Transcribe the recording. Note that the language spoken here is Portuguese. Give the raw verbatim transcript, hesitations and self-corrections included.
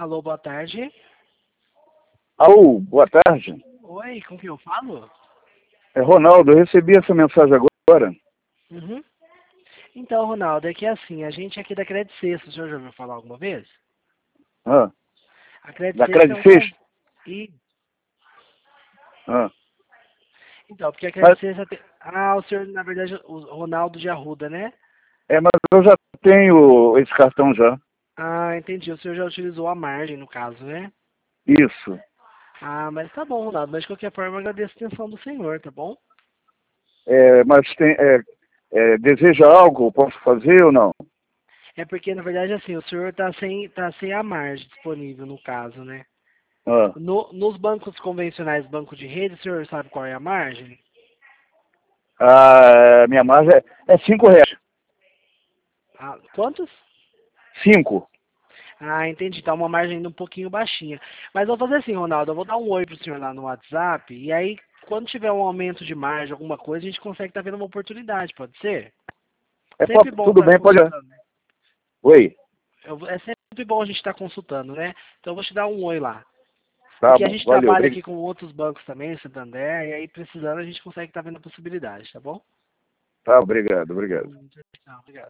Alô, boa tarde. Alô, boa tarde. Oi, com quem eu falo? É Ronaldo, eu recebi essa mensagem agora. Uhum. Então, Ronaldo, é que é assim, a gente aqui da Credit Sexta, o senhor já ouviu falar alguma vez? Ah, A Credit da Sexta é Credit um con... Sexta? E... Ah, Então, porque a mas, Credit Sexta tem... Ah, o senhor, na verdade, o Ronaldo de Arruda, né? é, mas eu já tenho esse cartão já. Ah, entendi. O senhor já utilizou a margem, no caso, né? Isso. Ah, mas tá bom, Ronaldo. Mas de qualquer forma, eu agradeço a atenção do senhor, tá bom? É, mas tem, é, é, deseja algo? Posso fazer ou não? É porque, na verdade, assim, o senhor tá sem, tá sem a margem disponível, no caso, né? Ah, No, nos bancos convencionais, banco de rede, o senhor sabe qual é a margem? a minha margem é, é cinco reais. Ah, quantos? Cinco. Ah, entendi. Tá uma margem ainda um pouquinho baixinha. Mas eu vou fazer assim, Ronaldo, eu vou dar um oi pro senhor lá no WhatsApp, e aí, quando tiver um aumento de margem, alguma coisa, a gente consegue estar vendo uma oportunidade, pode ser? É, Sempre po- bom tudo estar bem, pode. consultando. Oi. Eu vou- é sempre bom a gente estar consultando, né? Então eu vou te dar um oi lá. Tá Porque a bom, gente valeu. trabalha Obrig- aqui com outros bancos também, Santander, e aí precisando a gente consegue estar vendo a possibilidade, tá bom? Tá, obrigado, obrigado. Hum, tchau, obrigado.